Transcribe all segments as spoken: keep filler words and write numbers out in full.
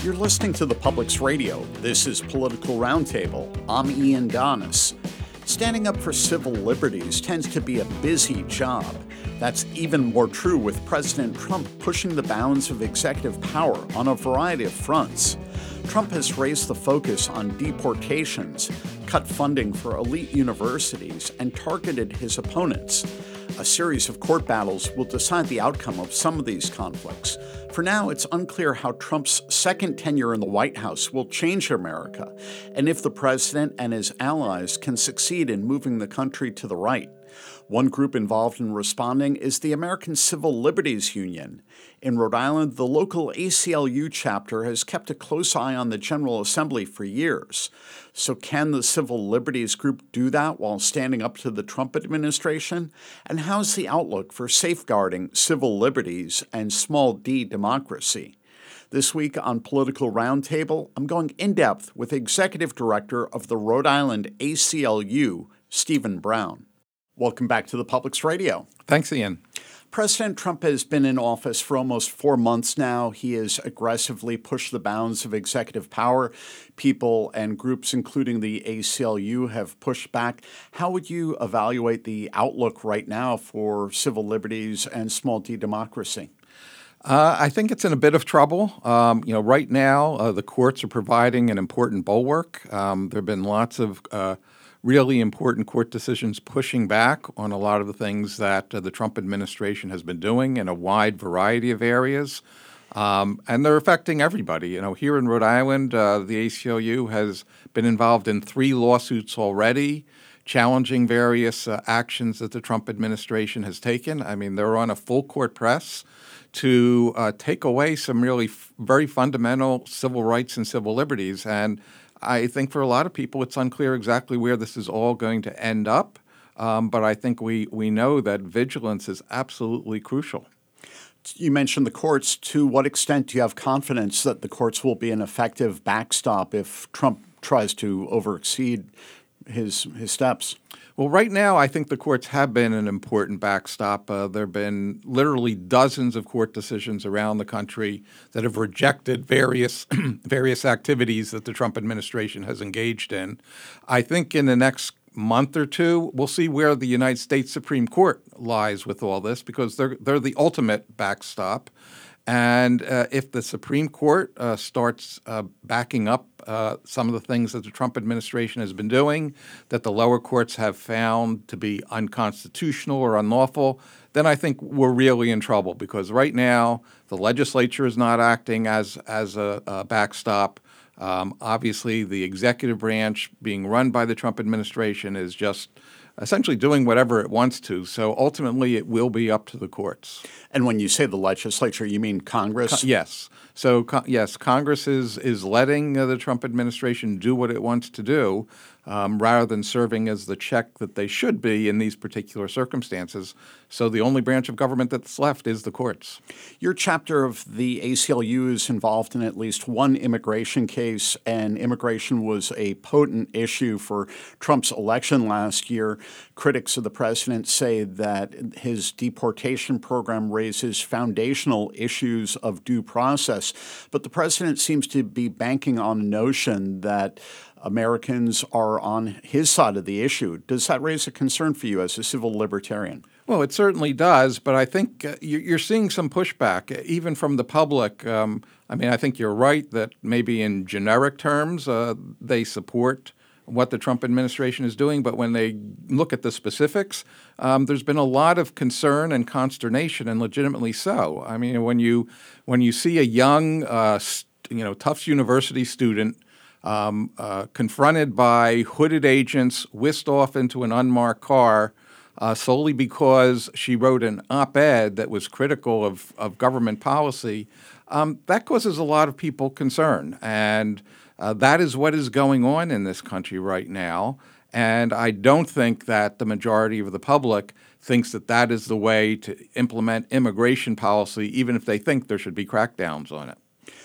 You're listening to the Public's Radio. This is Political Roundtable. I'm Ian Donis. Standing up for civil liberties tends to be a busy job. That's even more true with President Trump pushing the bounds of executive power on a variety of fronts. Trump has raised the focus on deportations, cut funding for elite universities, and targeted his opponents. A series of court battles will decide the outcome of some of these conflicts. For now, it's unclear how Trump's second tenure in the White House will change America, and if the president and his allies can succeed in moving the country to the right. One group involved in responding is the American Civil Liberties Union. In Rhode Island, the local A C L U chapter has kept a close eye on the General Assembly for years. So can the Civil Liberties group do that while standing up to the Trump administration? And how's the outlook for safeguarding civil liberties and small d democracy? This week on Political Roundtable, I'm going in-depth with Executive Director of the Rhode Island A C L U, Stephen Brown. Welcome back to the Public's Radio. Thanks, Ian. President Trump has been in office for almost four months now. He has aggressively pushed the bounds of executive power. People and groups, including the A C L U, have pushed back. How would you evaluate the outlook right now for civil liberties and small d democracy? Uh, I think it's in a bit of trouble. Um, you know, right now, uh, the courts are providing an important bulwark. Um, there have been lots of uh, really important court decisions pushing back on a lot of the things that uh, the Trump administration has been doing in a wide variety of areas. Um, and they're affecting everybody. You know, here in Rhode Island, uh, the A C L U has been involved in three lawsuits already, challenging various uh, actions that the Trump administration has taken. I mean, they're on a full court press to uh, take away some really f- very fundamental civil rights and civil liberties. And I think for a lot of people, it's unclear exactly where this is all going to end up. Um, but I think we, we know that vigilance is absolutely crucial. You mentioned the courts. To what extent do you have confidence that the courts will be an effective backstop if Trump tries to overexceed his his steps? Well, right now, I think the courts have been an important backstop. Uh, there have been literally dozens of court decisions around the country that have rejected various various activities that the Trump administration has engaged in. I think in the next month or two, we'll see where the United States Supreme Court lies with all this, because they're they're the ultimate backstop. And uh, if the Supreme Court uh, starts uh, backing up uh, some of the things that the Trump administration has been doing, that the lower courts have found to be unconstitutional or unlawful, then I think we're really in trouble, because right now the legislature is not acting as, as a, a backstop. Um, obviously, the executive branch being run by the Trump administration is just essentially doing whatever it wants to. So ultimately, it will be up to the courts. And when you say the legislature, you mean Congress? Co- yes. So, co- yes, Congress is is letting uh, the Trump administration do what it wants to do, um, rather than serving as the check that they should be in these particular circumstances. So the only branch of government that's left is the courts. Your chapter of the A C L U is involved in at least one immigration case, and immigration was a potent issue for Trump's election last year. Critics of the president say that his deportation program raises foundational issues of due process, but the president seems to be banking on the notion that Americans are on his side of the issue. Does that raise a concern for you as a civil libertarian? Well, it certainly does, but I think uh, you're seeing some pushback, even from the public. Um, I mean, I think you're right that maybe in generic terms uh, they support what the Trump administration is doing, but when they look at the specifics, um, there's been a lot of concern and consternation, and legitimately so. I mean, when you when you see a young, uh, st- you know, Tufts University student um, uh, confronted by hooded agents, whisked off into an unmarked car, Uh, solely because she wrote an op-ed that was critical of, of government policy, um, that causes a lot of people concern. And uh, that is what is going on in this country right now. And I don't think that the majority of the public thinks that that is the way to implement immigration policy, even if they think there should be crackdowns on it.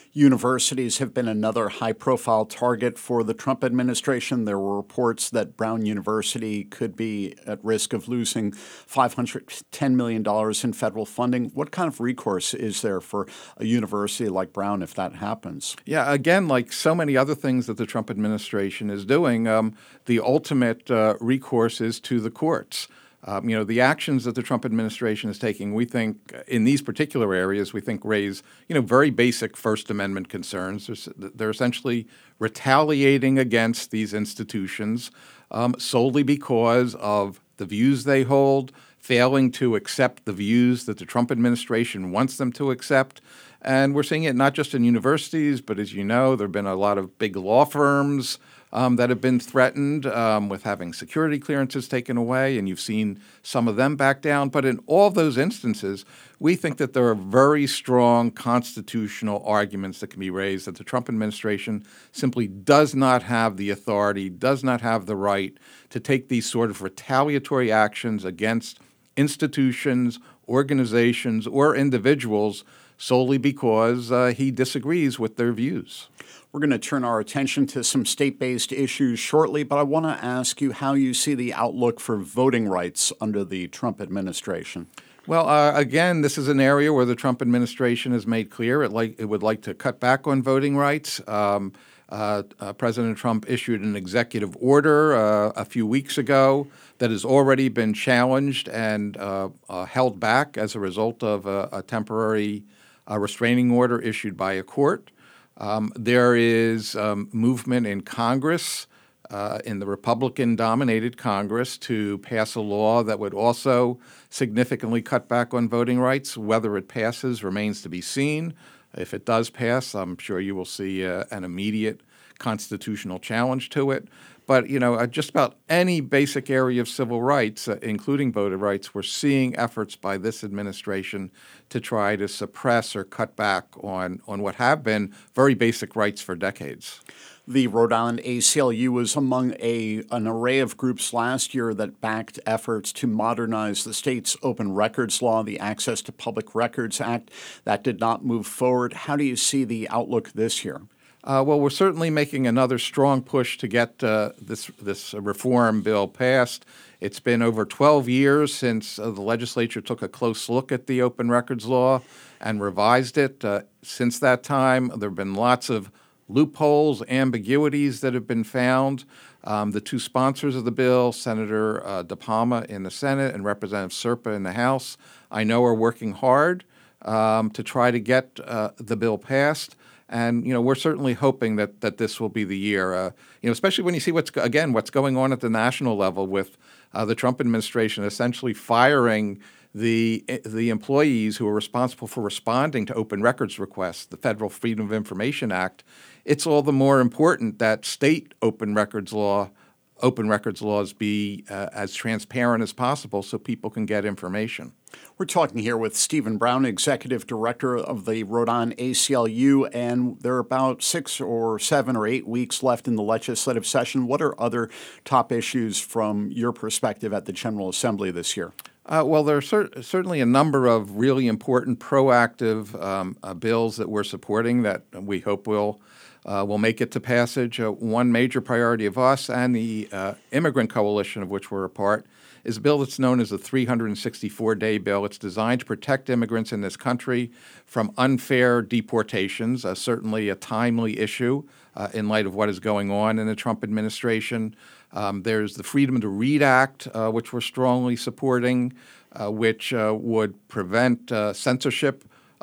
Universities have been another high-profile target for the Trump administration. There were reports that Brown University could be at risk of losing five hundred ten million dollars in federal funding. What kind of recourse is there for a university like Brown if that happens? Yeah, again, like so many other things that the Trump administration is doing, um, the ultimate uh, recourse is to the courts. Um, you know, the actions that the Trump administration is taking, we think, in these particular areas, we think raise, you know, very basic First Amendment concerns. They're, they're essentially retaliating against these institutions um, solely because of the views they hold, failing to accept the views that the Trump administration wants them to accept. And we're seeing it not just in universities, but as you know, there have been a lot of big law firms Um, that have been threatened um, with having security clearances taken away, and you've seen some of them back down. But in all those instances, we think that there are very strong constitutional arguments that can be raised that the Trump administration simply does not have the authority, does not have the right to take these sort of retaliatory actions against institutions, organizations, or individuals solely because uh, he disagrees with their views. We're going to turn our attention to some state-based issues shortly, but I want to ask you how you see the outlook for voting rights under the Trump administration. Well, uh, again, this is an area where the Trump administration has made clear it, like, it would like to cut back on voting rights. Um, uh, uh, President Trump issued an executive order uh, a few weeks ago that has already been challenged and uh, uh, held back as a result of a, a temporary uh, restraining order issued by a court. Um, there is um, movement in Congress, uh, in the Republican-dominated Congress, to pass a law that would also significantly cut back on voting rights. Whether it passes remains to be seen. If it does pass, I'm sure you will see uh, an immediate constitutional challenge to it. But, you know, uh, just about any basic area of civil rights, uh, including voting rights, we're seeing efforts by this administration to try to suppress or cut back on, on what have been very basic rights for decades. The Rhode Island A C L U was among a, an array of groups last year that backed efforts to modernize the state's open records law, the Access to Public Records Act. That did not move forward. How do you see the outlook this year? Uh, well, we're certainly making another strong push to get uh, this this reform bill passed. It's been over twelve years since uh, the legislature took a close look at the open records law and revised it. Uh, since that time, there have been lots of loopholes, ambiguities that have been found. Um, the two sponsors of the bill, Senator uh, DePalma in the Senate and Representative Serpa in the House, I know are working hard um, to try to get uh, the bill passed. And, you know, we're certainly hoping that that this will be the year, uh, you know, especially when you see what's, again, what's going on at the national level with uh, the Trump administration essentially firing the the employees who are responsible for responding to open records requests, the Federal Freedom of Information Act. It's all the more important that state open records law, open records laws be uh, as transparent as possible so people can get information. We're talking here with Stephen Brown, Executive Director of the Rhode Island A C L U, and there are about six or seven or eight weeks left in the legislative session. What are other top issues from your perspective at the General Assembly this year? Uh, well, there are cer- certainly a number of really important proactive um, uh, bills that we're supporting that we hope will uh, will make it to passage. Uh, one major priority of us and the uh, Immigrant Coalition, of which we're a part, is a bill that's known as the three hundred sixty-four day bill. It's designed to protect immigrants in this country from unfair deportations, uh, certainly a timely issue uh, in light of what is going on in the Trump administration. Um, there's the Freedom to Read Act, uh, which we're strongly supporting, uh, which uh, would prevent uh, censorship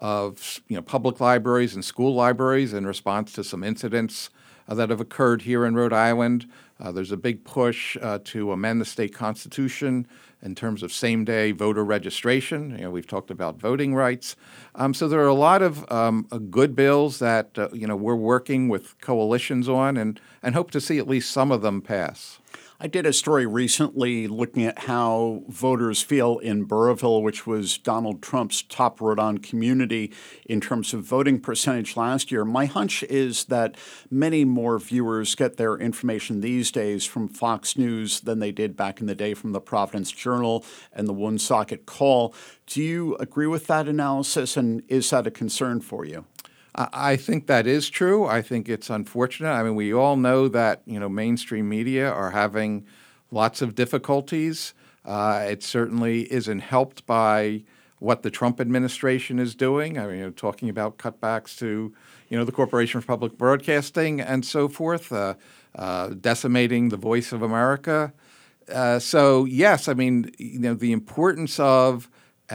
of you know, public libraries and school libraries in response to some incidents uh, that have occurred here in Rhode Island. Uh, there's a big push uh, to amend the state constitution in terms of same-day voter registration. You know, we've talked about voting rights. Um, so there are a lot of um, uh, good bills that uh, you know we're working with coalitions on, and and hope to see at least some of them pass. I did a story recently looking at how voters feel in Burrillville, which was Donald Trump's top Rhode Island community in terms of voting percentage last year. My hunch is that many more viewers get their information these days from Fox News than they did back in the day from the Providence Journal and the Woonsocket Call. Do you agree with that analysis, and is that a concern for you? I I think that is true. I think it's unfortunate. I mean, we all know that, you know, mainstream media are having lots of difficulties. Uh, it certainly isn't helped by what the Trump administration is doing. I mean, you know, talking about cutbacks to, you know, the Corporation for Public Broadcasting and so forth, uh, uh, decimating the voice of America. Uh, so, yes, I mean, you know, the importance of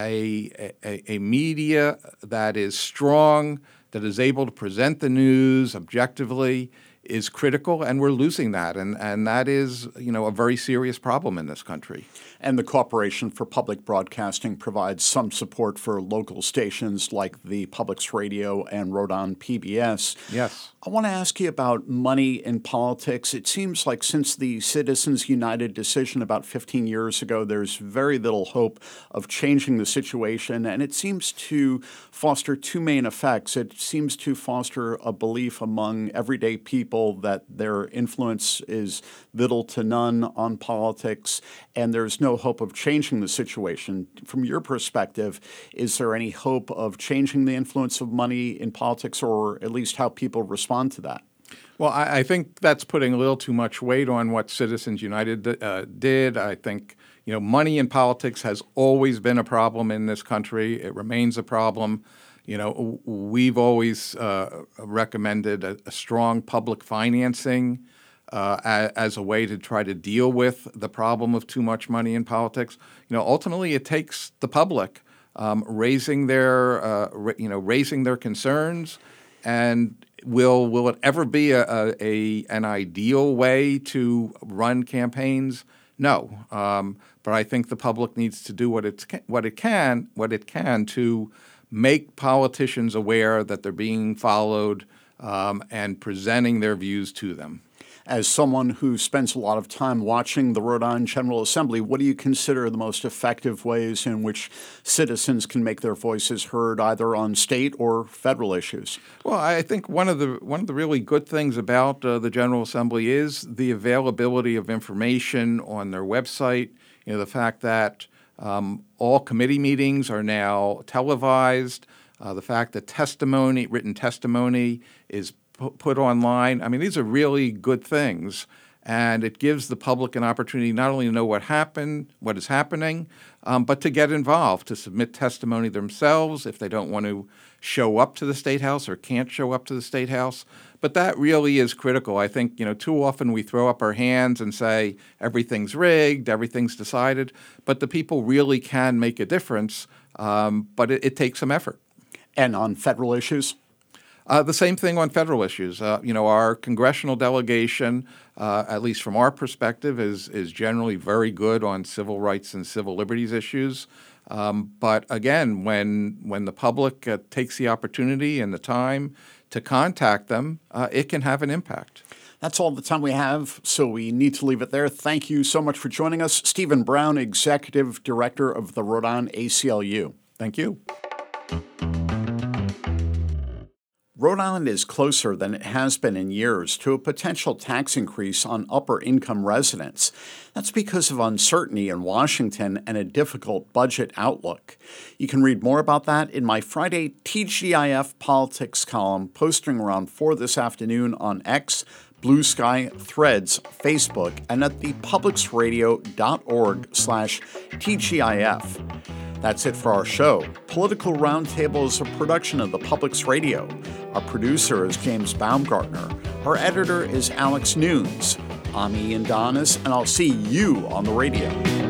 a, a, a media that is strong, that is able to present the news objectively is critical, and we're losing that. And, and that is, you know, a very serious problem in this country. And the Corporation for Public Broadcasting provides some support for local stations like the Publics Radio and Rhode Island P B S. Yes. I want to ask you about money in politics. It seems like since the Citizens United decision about fifteen years ago, there's very little hope of changing the situation, and it seems to foster two main effects. It seems to foster a belief among everyday people that their influence is little to none on politics, and there's no hope of changing the situation. From your perspective, is there any hope of changing the influence of money in politics, or at least how people respond to that? Well, I, I think that's putting a little too much weight on what Citizens United uh, did. I think, you know, money in politics has always been a problem in this country. It remains a problem. You know, we've always uh, recommended a, a strong public financing uh, as, as a way to try to deal with the problem of too much money in politics. You know, ultimately, it takes the public um, raising their, uh, ra- you know, raising their concerns. And will will it ever be a, a, a an ideal way to run campaigns? No, um, but I think the public needs to do what it what it can what it can to make politicians aware that they're being followed um, and presenting their views to them. As someone who spends a lot of time watching the Rhode Island General Assembly, what do you consider the most effective ways in which citizens can make their voices heard either on state or federal issues? Well, I think one of the one of the really good things about uh, the General Assembly is the availability of information on their website. You know, the fact that um, all committee meetings are now televised, uh, the fact that testimony, written testimony, is put online. I mean, these are really good things, and it gives the public an opportunity not only to know what happened, what is happening, um, but to get involved, to submit testimony themselves if they don't want to show up to the State House or can't show up to the State House. But that really is critical. I think, you know, too often we throw up our hands and say everything's rigged, everything's decided, but the people really can make a difference, um, but it, it takes some effort. And on federal issues? Uh, the same thing on federal issues. Uh, you know, our congressional delegation, uh, at least from our perspective, is is generally very good on civil rights and civil liberties issues. Um, but again, when when the public uh, takes the opportunity and the time to contact them, uh, it can have an impact. That's all the time we have, so we need to leave it there. Thank you so much for joining us. Stephen Brown, Executive Director of the Rhode Island A C L U. Thank you. Rhode Island is closer than it has been in years to a potential tax increase on upper-income residents. That's because of uncertainty in Washington and a difficult budget outlook. You can read more about that in my Friday T G I F politics column, posting around four this afternoon on X, Blue Sky, Threads, Facebook, and at the publicsradio.org slash TGIF. That's it for our show. Political Roundtable is a production of the Publics Radio. Our producer is James Baumgartner. Our editor is Alex Nunes. I'm Ian Donis, and I'll see you on the radio.